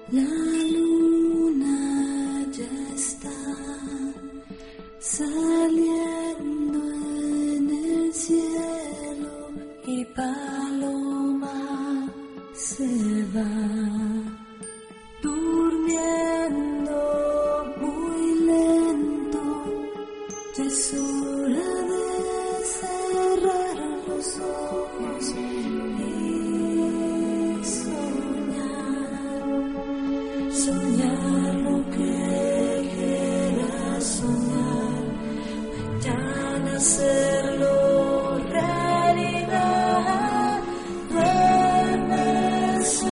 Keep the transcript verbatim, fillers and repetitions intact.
La luna ya está saliendo en el cielo y Paloma se va durmiendo muy lento. Ya es hora de cerrar los ojos y soñar, soñar.